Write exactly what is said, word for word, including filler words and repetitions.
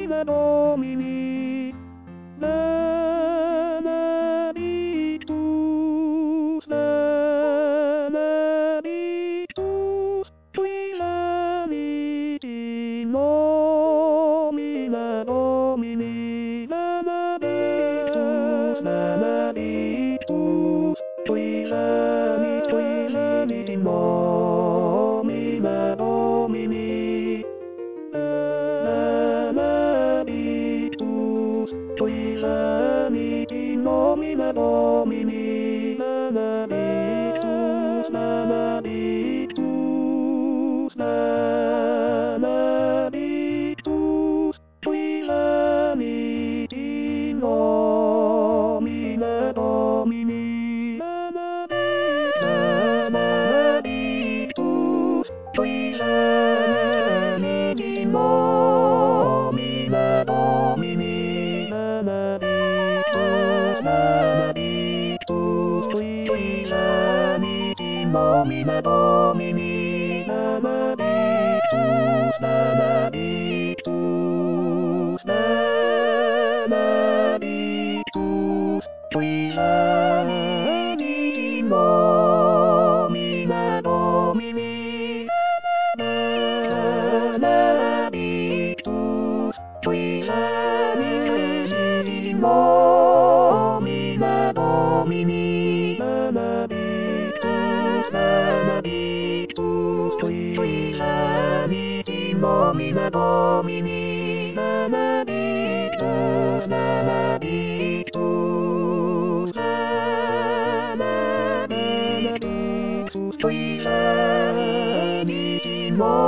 Domine Domini, benedictus, benedictus, qui venit in nomine Domini, benedictus, benedictus, qui venit, qui venit in nomine Domini, benedictus, qui venit in nomine Domini, benedictus, benedictus, benedictus, qui venit in nomine Domini, benedictus, benedictus, qui venit in nomine Domini, benedictus, benedictus, qui venit in nomine Domini, benedictus, benedictus, benedictus, qui venit in nomine Domini, benedictus, qui venit in nomine Domini, benedictus, benedictus, qui venit in nomine Domini, benedictus, benedictus, benedictus, qui venit in nomine